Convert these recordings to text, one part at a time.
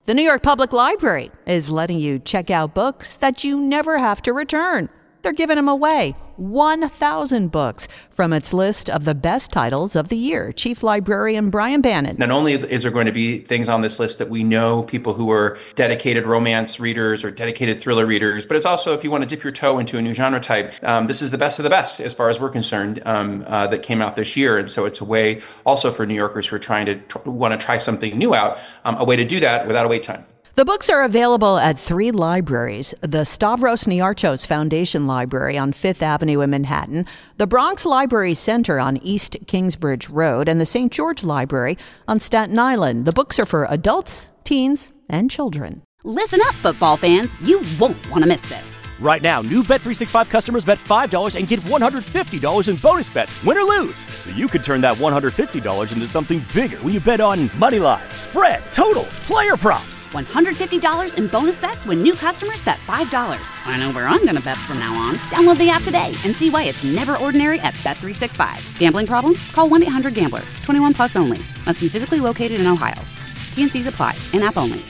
The New York Public Library is letting you check out books that you never have to return. They're giving them away. 1,000 books from its list of the best titles of the year. Chief Librarian Brian Bannon. Not only is there going to be things on this list that we know, people who are dedicated romance readers or dedicated thriller readers, but it's also, if you want to dip your toe into a new genre type, this is the best of the best as far as we're concerned that came out this year. And so it's a way also for New Yorkers who are want to try something new out, a way to do that without a wait time. The books are available at 3 libraries: the Stavros Niarchos Foundation Library on 5th Avenue in Manhattan, the Bronx Library Center on East Kingsbridge Road, and the St. George Library on Staten Island. The books are for adults, teens, and children. Listen up, football fans. You won't want to miss this. Right now, new Bet365 customers bet $5 and get $150 in bonus bets, win or lose. So you could turn that $150 into something bigger when you bet on money line, spread, totals, player props. $150 in bonus bets when new customers bet $5. I know where I'm going to bet from now on. Download the app today and see why it's never ordinary at Bet365. Gambling problem? Call 1-800-GAMBLER. 21 plus only. Must be physically located in Ohio. T&Cs apply. In-app only.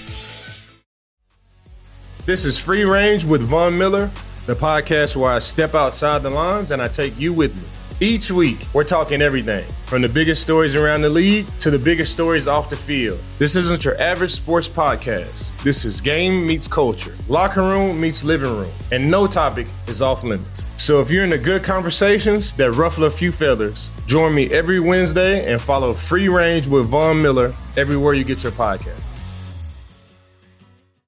This is Free Range with Von Miller, the podcast where I step outside the lines and I take you with me. Each week, we're talking everything from the biggest stories around the league to the biggest stories off the field. This isn't your average sports podcast. This is game meets culture, locker room meets living room, and no topic is off limits. So if you're into good conversations that ruffle a few feathers, join me every Wednesday and follow Free Range with Von Miller everywhere you get your podcast.